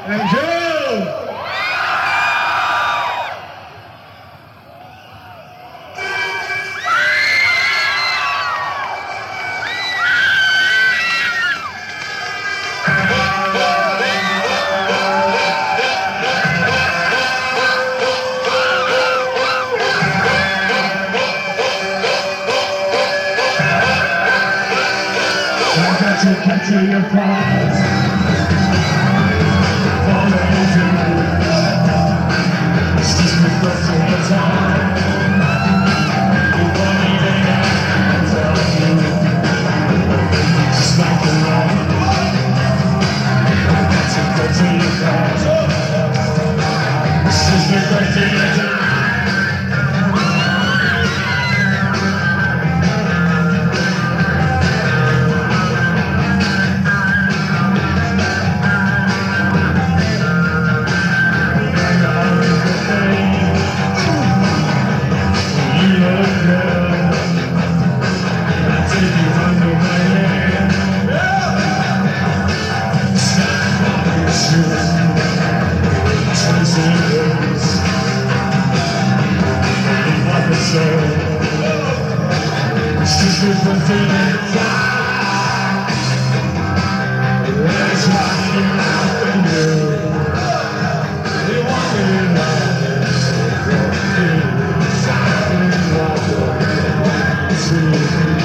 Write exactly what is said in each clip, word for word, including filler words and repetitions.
And Joe! To capture your prize, follow to it's just the first of the time. You won't even have to tell you, just like the light. To capture your prize, it's just the first of the time. She's been putting it down. It's hiding out for you. You want me to love it. It's hiding out for you.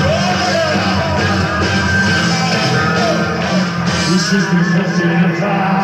This is the first in the time.